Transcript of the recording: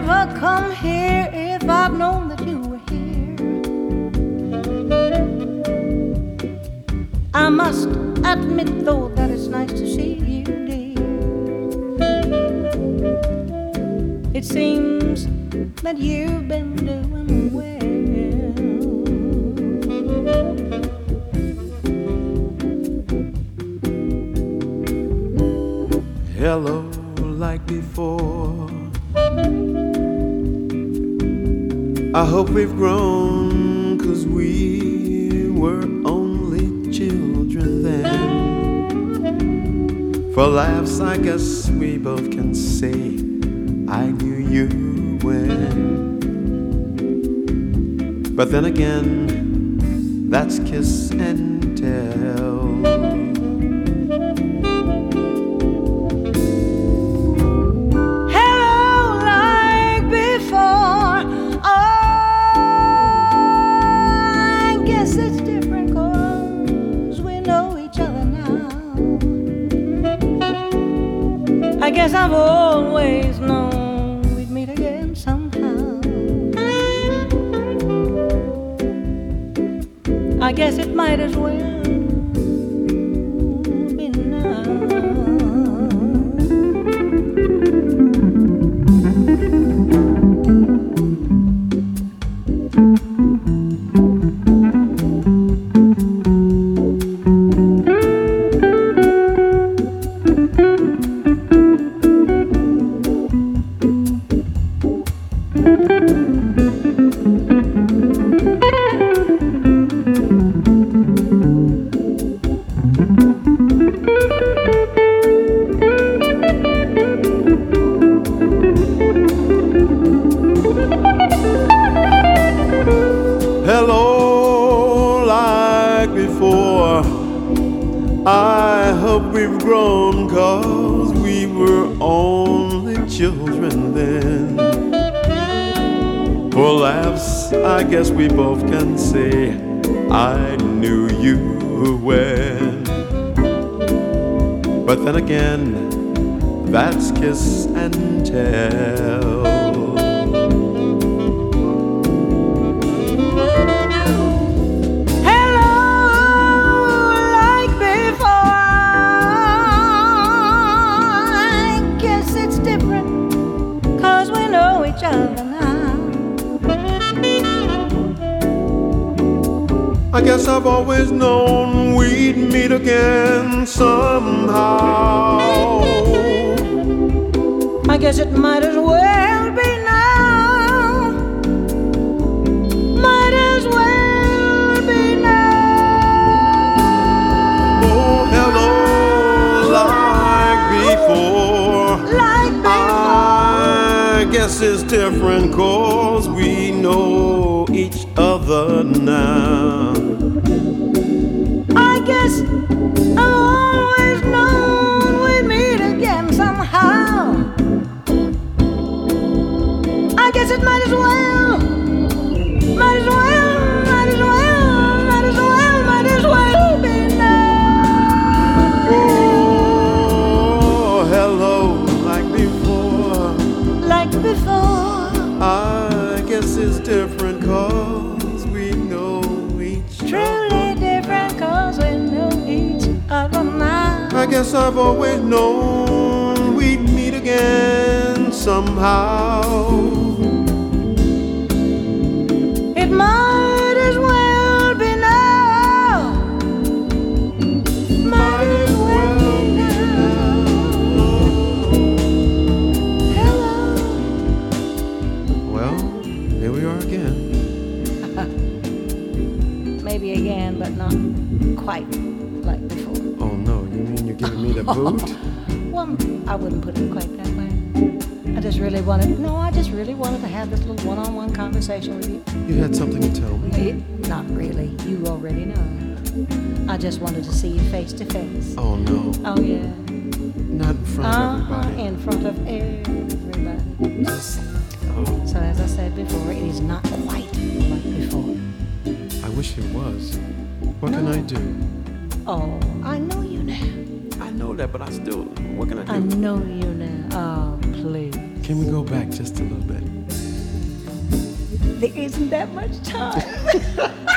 never come here if I'd known that you were here. I must admit, though, that it's nice to see you, dear. It seems that you've been doing well. Hello, like before. I hope we've grown, 'cause we were only children then. For laughs, I guess we both can say I knew you when. But then again, that's kiss and tell. I guess I've always known we'd meet again somehow. I guess it might as well be now. Hello, like before. I hope we've grown, 'cause we were only children then. For laughs, I guess we both can say I knew you when. But then again, that's kiss and tell. I guess I've always known we'd meet again somehow. I guess it might as well be now. Might as well be now. Oh, hello, like before. Like before. I guess it's different, 'cause we know each other now. I guess I've always known we'd meet again somehow. I guess it might as well, might as well, might as well, might as well, might as well be now. Oh, hello, like before. Like before. I guess it's different, 'cause we know each Truly different, 'cause we know each other now. I guess I've always known we'd meet again somehow. It might as well be now. Might as well be now. Hello. Well, here we are again. Maybe again, but not quite like before. Oh no, you mean you're giving me the boot? Well, I wouldn't put it quite that way. I just really wanted to have this little one-on-one conversation with you. You had something to tell me? Not really. You already know. I just wanted to see you face to face. Oh no. Oh yeah. Not in front of everybody. In front of everybody. Just, oh, So as I said before, it is not quite like before. I wish it was. What can I do? Oh, I know you now. I know that, but what can I do? I know you now. Oh, please. Can we go back just a little bit? There isn't that much time.